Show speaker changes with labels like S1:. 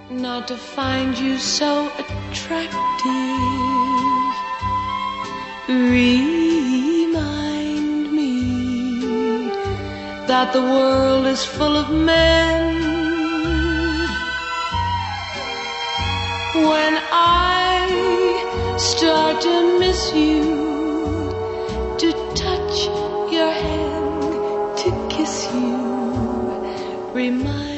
S1: not to find you so attractive. Remind me that the world is full of men. When I start to miss you, to touch your hand, to kiss you, remind